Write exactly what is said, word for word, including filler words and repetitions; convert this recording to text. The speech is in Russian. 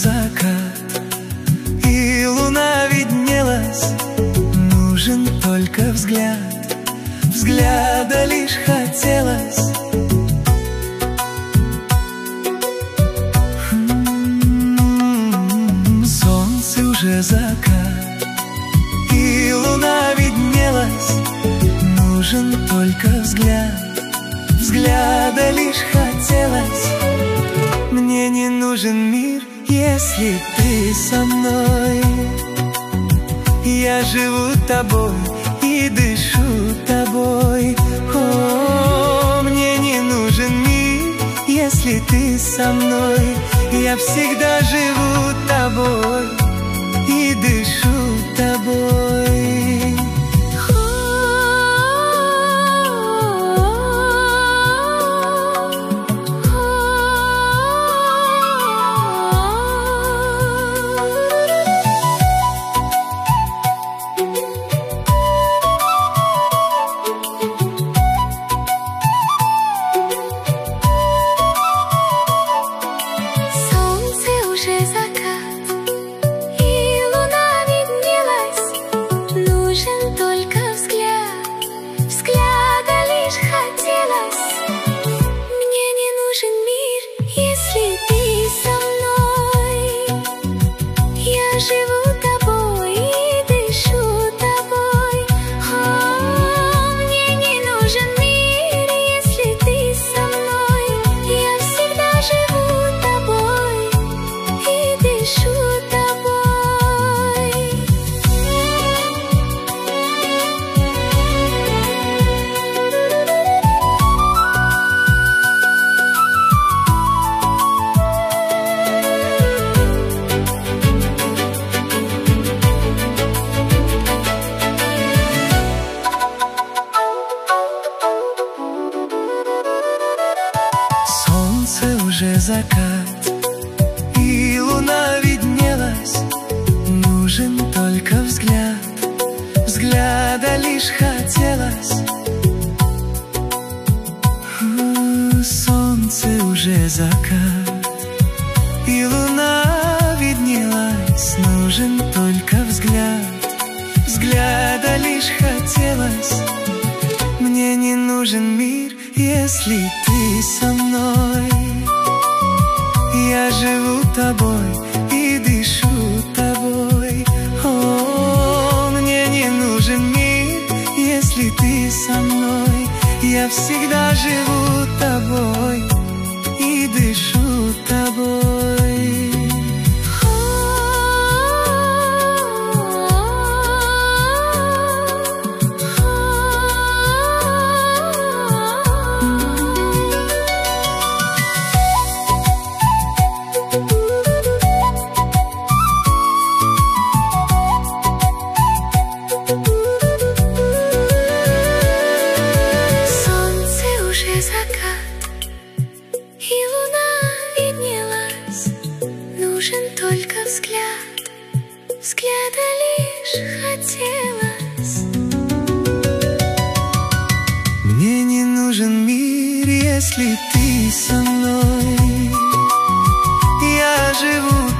закат, и луна виднелась. Нужен только взгляд, взгляда лишь хотелось. Солнце уже закат, и луна виднелась. Нужен только взгляд, взгляда лишь хотелось. Мне не нужен мир, если ты со мной. Я живу тобой и дышу тобой. О, мне не нужен мир, если ты со мной. Я всегда живу тобой и дышу тобой. Уже закат, и луна виднелась. Нужен только взгляд, взгляда лишь хотелось. Солнце уже закат, и луна виднелась. Нужен только взгляд, взгляда лишь хотелось. Мне не нужен мир, если ты со мной. Я живу тобой и дышу тобой. О, мне не нужен мир, если ты со мной. Я всегда живу тобой и дышу тобой. Нужен только взгляд, взгляда лишь хотелось. Мне не нужен мир, если ты со мной. Я живу